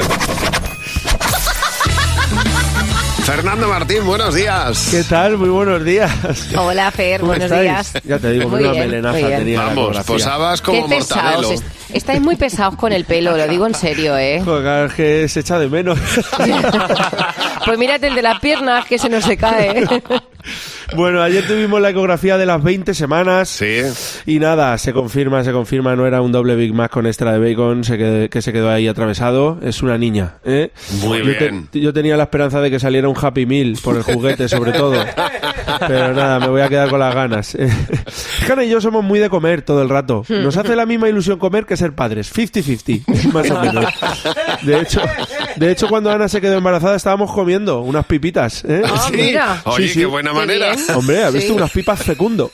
Fernando Martín, buenos días. ¿Qué tal? Muy buenos días. Hola, Fer, ¿Cómo buenos estáis? días. Ya te digo, una melenaza tenía. Vamos, posabas como Qué Mortadelo. pesados. Estáis muy pesados con el pelo, lo digo en serio, ¿eh? Joder, es que se echa de menos. Pues mírate el de las piernas, que se nos se cae. Bueno, ayer tuvimos la ecografía de las 20 semanas. Sí. Y nada, se confirma, no era un doble Big Mac con extra de bacon que se quedó ahí atravesado. Es una niña, ¿eh? Muy bien. Yo tenía la esperanza de que saliera un Happy Meal, por el juguete sobre todo. Pero nada, me voy a quedar con las ganas. Hanna y yo somos muy de comer todo el rato. Nos hace la misma ilusión comer que ser padres. 50-50, más o menos. De hecho, cuando Ana se quedó embarazada estábamos comiendo unas pipitas, ¿eh? Ah, sí. Mira. Oye, qué buena manera. Hombre, ¿has visto unas pipas fecundo?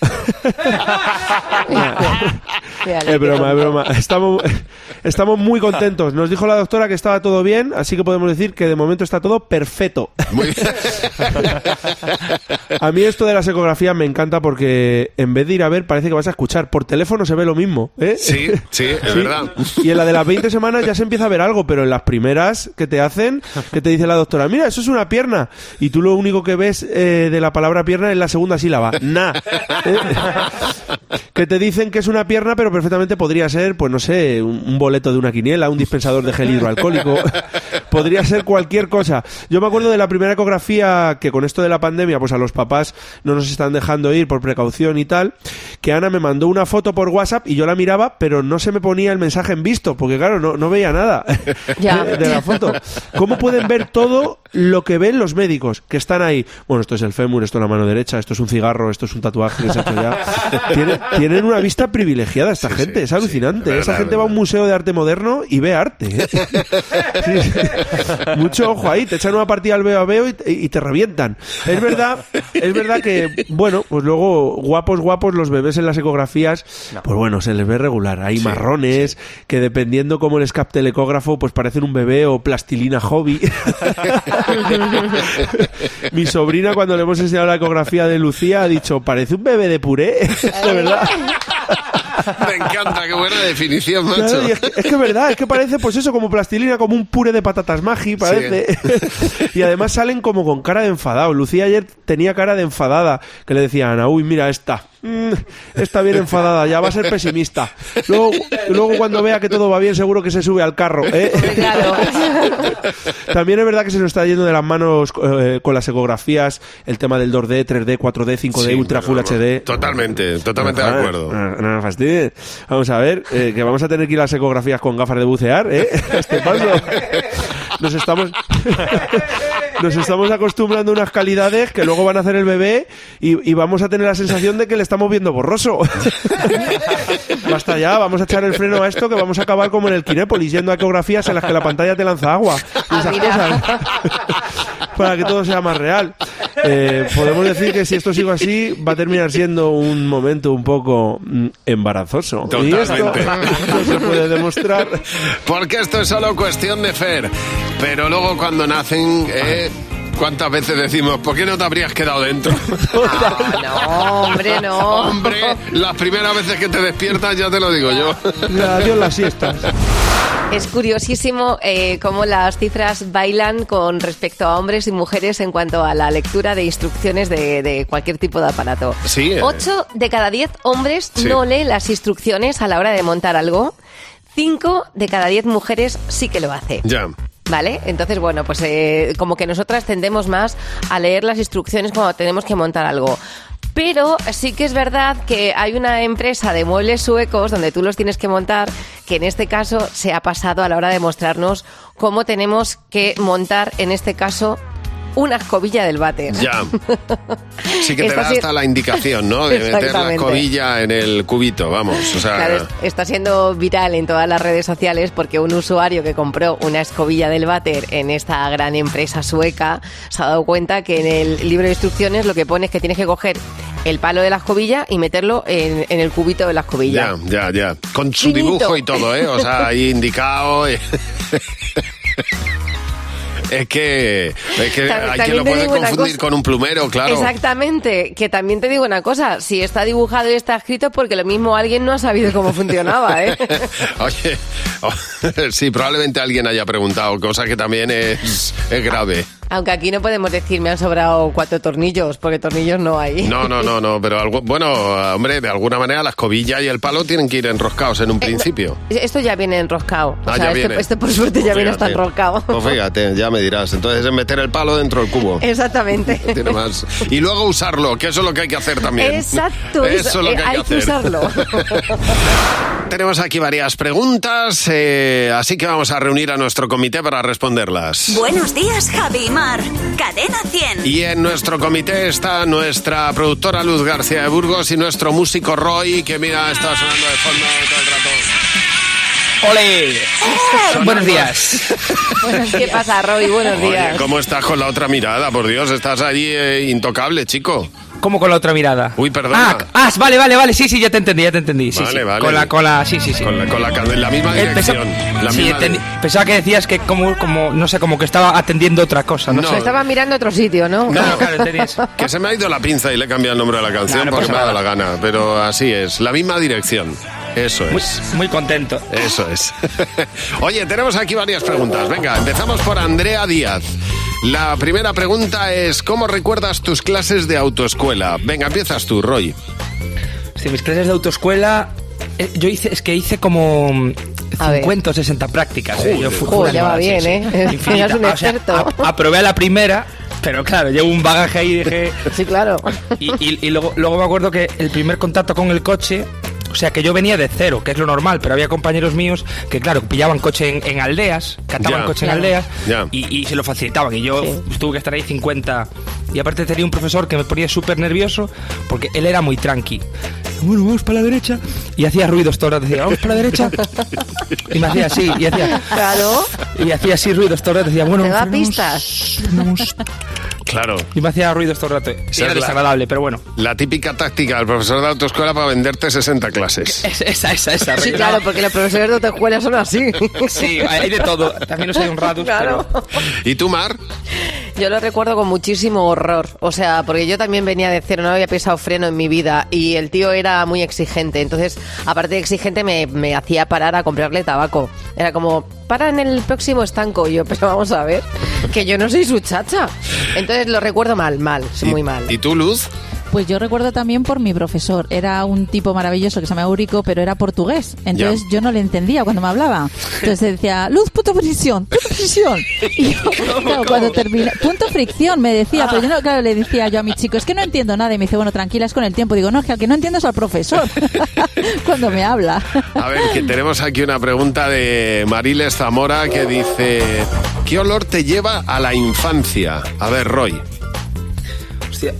Es broma. Estamos muy contentos. Nos dijo la doctora que estaba todo bien, así que podemos decir que de momento está todo perfecto. Muy bien. A mí esto de las ecografías me encanta porque en vez de ir a ver parece que vas a escuchar. Por teléfono se ve lo mismo, ¿eh? Sí, es verdad. Y en la de las 20 semanas ya se empieza a ver algo, pero en las primeras que te hacen, que te dice la doctora, mira, eso es una pierna. Y tú lo único que ves de la palabra pierna es la segunda sílaba, na. Que te dicen que es una pierna, pero perfectamente podría ser, pues no sé, un boleto de una quiniela, un dispensador de gel hidroalcohólico. Podría ser cualquier cosa. Yo me acuerdo de la primera ecografía que con esto de la pandemia, pues a los papás no nos están dejando ir por precaución y tal, que Ana me mandó una foto por WhatsApp y yo la miraba, pero no se me ponía el mensaje en visto, porque claro, no veía nada de la foto. ¿Cómo pueden ver todo lo que ven los médicos que están ahí? Bueno, esto es el fémur, esto es la mano derecha, esto es un cigarro, esto es un tatuaje que se ha hecho ya. Tienen una vista privilegiada esta gente, es alucinante. Esa gente va a un museo de arte moderno y ve arte, ¿eh? Sí. Mucho ojo ahí, te echan una partida al veo a veo y te revientan. Es verdad que, bueno, pues luego guapos los bebés en las ecografías, pues bueno, se les ve regular. Hay marrones que dependiendo cómo les capte el ecógrafo, pues parecen un bebé o plastilina hobby. Mi sobrina, cuando le hemos enseñado la ecografía de Lucía, ha dicho, parece un bebé de puré. De verdad. Me encanta, qué buena definición, macho. Claro, y es que es verdad, es que parece pues eso, como plastilina, como un puré de patatas Maggi, parece. Sí. Y además salen como con cara de enfadado. Lucía ayer tenía cara de enfadada, que le decía a Ana, uy, mira esta. Está bien enfadada, ya va a ser pesimista. Luego cuando vea que todo va bien, seguro que se sube al carro, ¿eh? Claro. También es verdad que se nos está yendo de las manos con las ecografías el tema del 2D, 3D, 4D, 5D, sí, Ultra Full HD. Totalmente de acuerdo. No fastidies. Vamos a ver, que vamos a tener que ir a las ecografías con gafas de bucear, ¿eh? Este paso. Nos estamos acostumbrando a unas calidades que luego van a hacer el bebé y vamos a tener la sensación de que le estamos viendo borroso. Basta ya, vamos a echar el freno a esto, que vamos a acabar como en el Kinépolis, yendo a ecografías en las que la pantalla te lanza agua y esas cosas. Para que todo sea más real. Podemos decir que si esto sigue así, va a terminar siendo un momento un poco embarazoso. Totalmente. Y esto no se puede demostrar. Porque esto es solo cuestión de Fer. Pero luego cuando nacen, ¿Cuántas veces decimos, ¿por qué no te habrías quedado dentro? No, hombre, no. Hombre, las primeras veces que te despiertas, ya te lo digo yo. Adiós las siestas. Es curiosísimo cómo las cifras bailan con respecto a hombres y mujeres en cuanto a la lectura de instrucciones de cualquier tipo de aparato. Sí. 8 de cada 10 hombres no leen las instrucciones a la hora de montar algo. 5 de cada 10 mujeres sí que lo hace. Ya. ¿Vale? Entonces, bueno, pues como que nosotras tendemos más a leer las instrucciones cuando tenemos que montar algo. Pero sí que es verdad que hay una empresa de muebles suecos donde tú los tienes que montar, que en este caso se ha pasado a la hora de mostrarnos cómo tenemos que montar, en este caso, una escobilla del váter. Ya. Sí que te da hasta la indicación, ¿no? De meter la escobilla en el cubito, vamos. O sea... Claro, está siendo viral en todas las redes sociales porque un usuario que compró una escobilla del váter en esta gran empresa sueca se ha dado cuenta que en el libro de instrucciones lo que pone es que tienes que coger el palo de la escobilla y meterlo en el cubito de la escobilla. Ya. Con su dibujo y todo, ¿eh? O sea, ahí indicado... Es que hay quien lo puede confundir con un plumero, claro. Exactamente, que también te digo una cosa, si está dibujado y está escrito porque lo mismo alguien no ha sabido cómo funcionaba, ¿eh? Oye, sí, probablemente alguien haya preguntado, cosa que también es grave. Aunque aquí no podemos decir me han sobrado 4 tornillos, porque tornillos no hay. No, pero bueno, hombre, de alguna manera la escobilla y el palo tienen que ir enroscados en un principio. Esto ya viene enroscado. O sea, esto por suerte ya viene hasta enroscado. Pues fíjate, ya me dirás. Entonces es meter el palo dentro del cubo. Exactamente. Tiene más. Y luego usarlo, que eso es lo que hay que hacer también. Exacto. Eso es lo que hay que hacer. Usarlo. Tenemos aquí varias preguntas, así que vamos a reunir a nuestro comité para responderlas. Buenos días, Javi y Mar. Cadena 100. Y en nuestro comité está nuestra productora Luz García de Burgos y nuestro músico Roy, que mira, está sonando de fondo todo el rato. ¡Ole! Buenos días. ¿Qué pasa, Roy? Buenos días. Oye, ¿cómo estás con la otra mirada? Por Dios, estás allí intocable, chico. ¿Cómo con la otra mirada? Uy, perdona. Vale, sí, ya te entendí. Sí, vale. Con la sí. Con la misma dirección. Pensaba que decías que como no sé, como que estaba atendiendo otra cosa, no sé. Estaba mirando otro sitio, ¿no? No, claro, entendí eso. Que se me ha ido la pinza y le he cambiado el nombre a la canción porque me ha dado la gana, pero así es, la misma dirección. Eso es. Muy contento. Eso es. Oye, tenemos aquí varias preguntas. Venga, empezamos por Andrea Díaz. La primera pregunta es, ¿cómo recuerdas tus clases de autoescuela? Venga, empiezas tú, Roy. Sí, mis clases de autoescuela, yo hice como 50 o 60 prácticas. Ya va bien, ¿eh? Eres un experto. Aprobé a la primera, pero claro, llevo un bagaje ahí y dije... Sí, claro. Y luego me acuerdo que el primer contacto con el coche... O sea, que yo venía de cero, que es lo normal, pero había compañeros míos que, claro, pillaban coche en aldeas, cataban coche en aldeas y se lo facilitaban. Y yo tuve que estar ahí 50. Y aparte tenía un profesor que me ponía súper nervioso porque él era muy tranqui. Bueno, vamos para la derecha. Y hacía ruidos todo el rato. Decía, vamos para la derecha. Y me hacía así. Y hacía... Claro. Y hacía así ruidos todo el rato. Decía, bueno, ¿te da pistas? Claro. Y me hacía ruidos todo el rato. Era desagradable, pero bueno. La típica táctica del profesor de autoescuela para venderte 60 clases. Esa. Sí, claro, porque los profesores de autoescuela son así. Sí, hay de todo. También los hay honrados, claro. Pero... ¿Y tú, Mar? Yo lo recuerdo con muchísimo horror. O sea, porque yo también venía de cero, no había pisado freno en mi vida. Y el tío era muy exigente. Entonces, aparte de exigente, me hacía parar a comprarle tabaco. Era como... para en el próximo estanco. Y yo, pero vamos a ver, que yo no soy su chacha. Entonces lo recuerdo mal, muy mal. ¿Y tú, Luz? Pues yo recuerdo también por mi profesor. Era un tipo maravilloso que se llama Eurico, pero era portugués. Entonces yo no le entendía cuando me hablaba. Entonces decía, Luz, punto fricción. Y yo, claro, cuando termina, punto fricción, me decía. Pero yo no, claro, le decía yo a mi chico, es que no entiendo nada. Y me dice, bueno, tranquila, es con el tiempo. Digo, no, es que al que no entiendo es al profesor cuando me habla. A ver, que tenemos aquí una pregunta de Mariles Zamora que dice, ¿qué olor te lleva a la infancia? A ver, Roy. Hostia,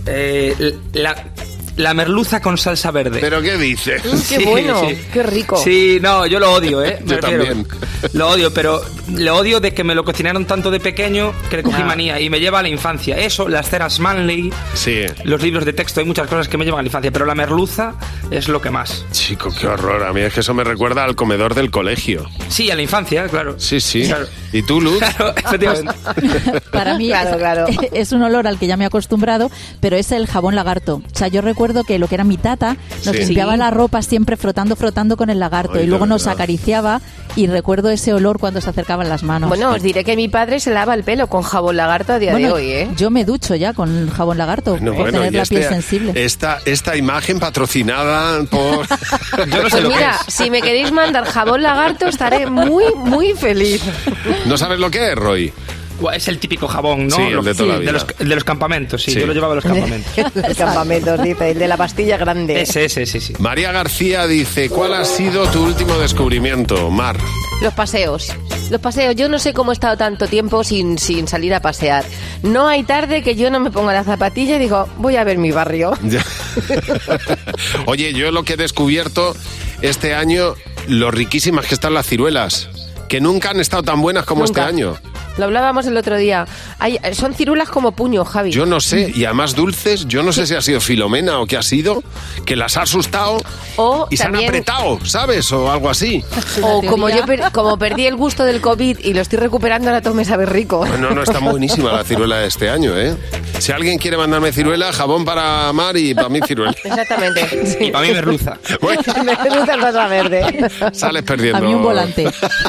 la merluza con salsa verde. ¿Pero qué dices? ¡Qué bueno! Sí. ¡Qué rico! Sí, no, yo lo odio, ¿eh? Yo también. Lo odio, pero lo odio de que me lo cocinaron tanto de pequeño que le cogí manía y me lleva a la infancia. Eso, las ceras Manley, los libros de texto, hay muchas cosas que me llevan a la infancia, pero la merluza es lo que más. Chico, qué horror. A mí es que eso me recuerda al comedor del colegio. Sí, a la infancia, claro. Sí. Claro. ¿Y tú, Luz? Claro, efectivamente. Para mí claro. Es un olor al que ya me he acostumbrado, pero es el jabón lagarto. O sea, yo recuerdo que lo que era mi tata nos limpiaba la ropa siempre frotando con el lagarto. Ay, y luego nos verdad. acariciaba y recuerdo ese olor cuando se acercaban las manos. Bueno, os diré que mi padre se lava el pelo con jabón lagarto a día de hoy, ¿eh? Yo me ducho ya con jabón lagarto por tener y la piel sensible. Esta imagen patrocinada por... Yo no sé Pues lo que mira, es. si me queréis mandar jabón lagarto, estaré muy, muy feliz. ¿No sabes lo que es, Roy? Es el típico jabón, ¿no? Sí, el de toda la vida. De los campamentos, sí. Sí. Yo lo llevaba a los campamentos. El campamentos, dice, el de la pastilla grande. Ese, sí. María García dice, ¿cuál ha sido tu último descubrimiento, Mar? Los paseos. Yo no sé cómo he estado tanto tiempo sin salir a pasear. No hay tarde que yo no me ponga la zapatilla y digo, voy a ver mi barrio. Ya. Oye, yo lo que he descubierto este año, lo riquísimas que están las ciruelas, que nunca han estado tan buenas como Nunca. este año. Lo hablábamos el otro día. Son ciruelas como puño, Javi. Yo no sé, y además dulces, yo no sé si ha sido Filomena o qué ha sido, que las ha asustado O y se también- han apretado, ¿sabes? O algo así. O como yo como perdí el gusto del COVID y lo estoy recuperando, ahora todo me sabe rico. No, está buenísima la ciruela de este año, ¿eh? Si alguien quiere mandarme ciruela, jabón para Mar y para mí ciruela. Exactamente. Sí. Y para mí merluza. Me gusta el rosa verde. Sales perdiendo. A mí un volante.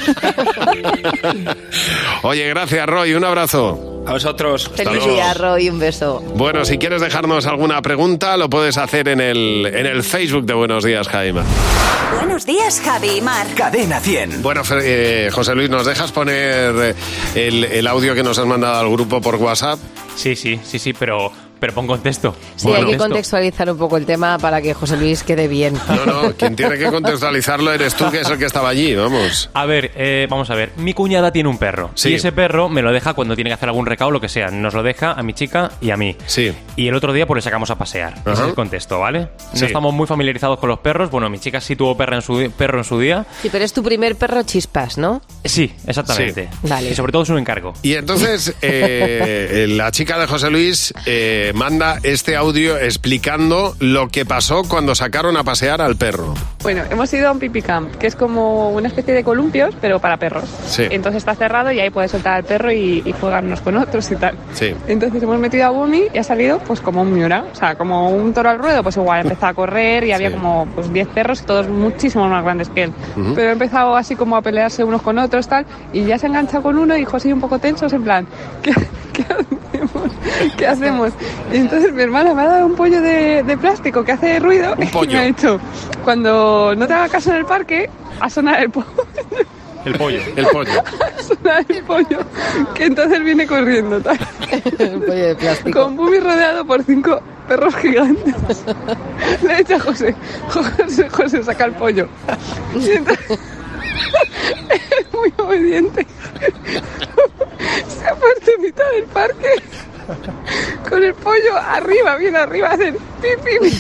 Oye, gracias, Roy. Un abrazo. A vosotros. Feliz día, Roy, un beso. Bueno, si quieres dejarnos alguna pregunta, lo puedes hacer en el Facebook de Buenos Días, Jaime. Buenos días, Javi y Mar. Cadena 100. Bueno, José Luis, ¿nos dejas poner el audio que nos has mandado al grupo por WhatsApp? Sí, pero pon contexto. Sí, hay que contextualizar un poco el tema para que José Luis quede bien. No, quien tiene que contextualizarlo eres tú, que es el que estaba allí, vamos. A ver, vamos a ver. Mi cuñada tiene un perro. Sí. Y ese perro me lo deja cuando tiene que hacer algún recao, lo que sea. Nos lo deja a mi chica y a mí. Sí. Y el otro día pues le sacamos a pasear. Ese es el contexto, ¿vale? Sí. No estamos muy familiarizados con los perros. Bueno, mi chica sí tuvo perro en su día. Sí, pero es tu primer perro chispas, ¿no? Sí, exactamente. Sí. Vale. Y sobre todo es un encargo. Y entonces la chica de José Luis manda este audio explicando lo que pasó cuando sacaron a pasear al perro. Bueno, hemos ido a un pipi camp, que es como una especie de columpios, pero para perros. Sí. Entonces está cerrado y ahí puedes soltar al perro y jugar unos con otros y tal. Sí. Entonces hemos metido a Bumi y ha salido pues como un Miura, o sea, como un toro al ruedo, pues igual empezó a correr y había como pues 10 perros, todos muchísimo más grandes que él. Ujú. Pero ha empezado así como a pelearse unos con otros tal y ya se ha enganchado con uno y José un poco tensos en plan, ¿qué hacemos? Y entonces mi hermana me ha dado un pollo de plástico que hace ruido Un pollo. y me ha dicho, cuando no te haga caso en el parque, a sonar el pollo. El pollo. El pollo. A sonar el pollo, que entonces viene corriendo tal. El pollo de plástico. Con Bumi rodeado por 5 perros gigantes. Le he dicho a José, saca el pollo. Y entonces, es muy obediente. Se ha puesto en mitad del parque con el pollo arriba, bien arriba, hacen pipi.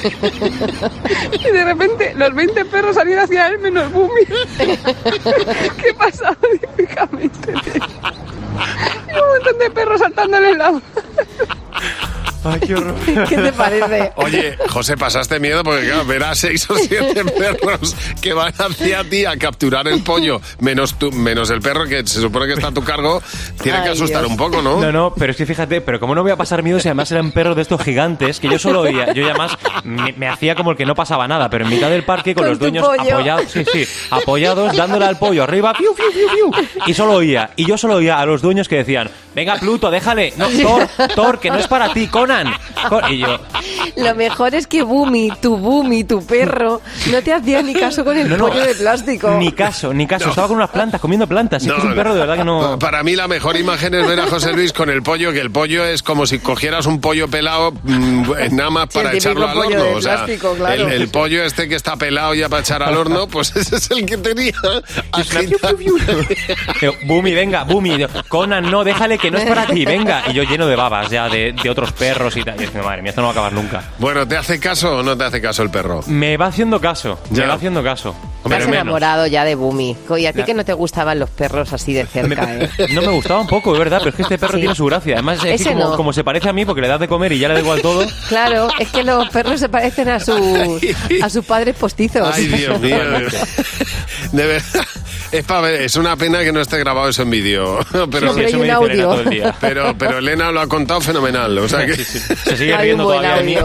Y de repente los 20 perros han ido hacia él menos Bumi. ¿Qué ha pasado típicamente? Y un montón de perros saltándole el lado. Ay, qué horror. ¿Qué te parece? Oye, José, pasaste miedo porque, claro, ver a 6 o 7 perros que van hacia ti a capturar el pollo, menos el perro que se supone que está a tu cargo, tiene que asustar un poco, ¿no? No, pero es que fíjate, pero como no voy a pasar miedo si además eran perros de estos gigantes, que yo solo oía, yo ya más me hacía como el que no pasaba nada, pero en mitad del parque con los dueños apoyados, dándole al pollo arriba, piu, piu, piu, piu, y yo solo oía a los dueños que decían, venga Pluto, déjale, no, Thor, que no es para ti, Conan. Y yo, Lo mejor es que Bumi, tu perro, no te hacía ni caso con el pollo de plástico. Ni caso. Estaba con unas plantas, comiendo plantas. Es que es un perro de verdad que no... Para mí la mejor imagen es ver a José Luis con el pollo, que el pollo es como si cogieras un pollo pelado nada más para el echarlo típico al pollo horno. de O sea, plástico, claro. el pollo este que está pelado ya para echar al horno, pues ese es el que tenía. Bumi, venga, Bumi. Conan, no, déjale que no es para ti, venga. Y yo lleno de babas ya de otros perros y tal. Y yo, madre mía, esto no va a acabar nunca. Bueno, ¿te hace caso o no te hace caso el perro? Me va haciendo caso. Te has enamorado ya de Bumi. Y a ti que no te gustaban los perros así de cerca, ¿eh? No me gustaba un poco, es verdad, pero es que este perro tiene su gracia. Además, es que como se parece a mí porque le das de comer y ya le da igual todo. Claro, es que los perros se parecen a sus padres postizos. Ay, Dios mío. De verdad. Es una pena que no esté grabado eso en vídeo. Pero, sí, hay un audio. Todo el día. Pero Elena lo ha contado fenomenal. O sea que... Se sigue riendo todavía de mí.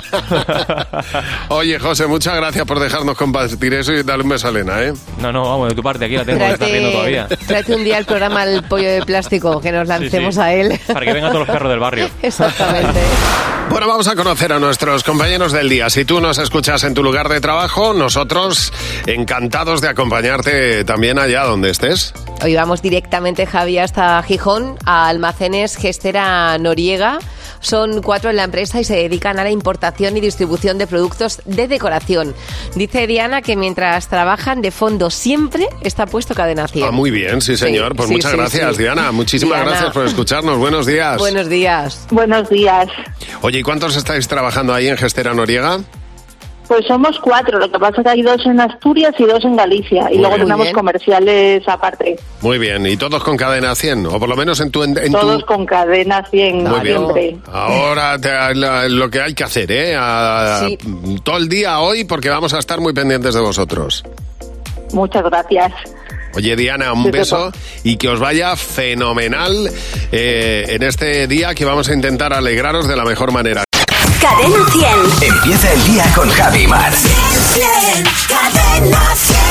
Oye, José, muchas gracias por dejarnos compartir eso y darle un beso a Elena, ¿eh? No, vamos, de tu parte, aquí la tengo, está riendo todavía. Tráete un día el programa El Pollo de Plástico, que nos lancemos a él. Para que vengan todos los perros del barrio. Exactamente. Bueno, vamos a conocer a nuestros compañeros del día. Si tú nos escuchas en tu lugar de trabajo, nosotros encantados de acompañarte también allá donde estés. Hoy vamos directamente, Javi, hasta Gijón, a Almacenes Gestera Noriega. Son 4 en la empresa y se dedican a la importación y distribución de productos de decoración. Dice Diana que mientras trabajan, de fondo siempre está puesto Cadena 100. Muy bien, sí señor. Pues muchas gracias, Diana. Muchísimas gracias por escucharnos. Buenos días. Buenos días. Buenos días. Oye, ¿y cuántos estáis trabajando ahí en Gestera Noriega? Pues somos 4, lo que pasa es que hay 2 en Asturias y 2 en Galicia. Y luego tenemos comerciales aparte. Muy bien, ¿y todos con Cadena 100? O por lo menos en tu... Todos con Cadena 100, muy siempre. Bien. Ahora lo que hay que hacer, ¿eh? Sí. Todo el día hoy, porque vamos a estar muy pendientes de vosotros. Muchas gracias. Oye, Diana, un beso y que os vaya fenomenal en este día que vamos a intentar alegraros de la mejor manera. Cadena 100. Empieza el día con Javi Mar. Cadena 100.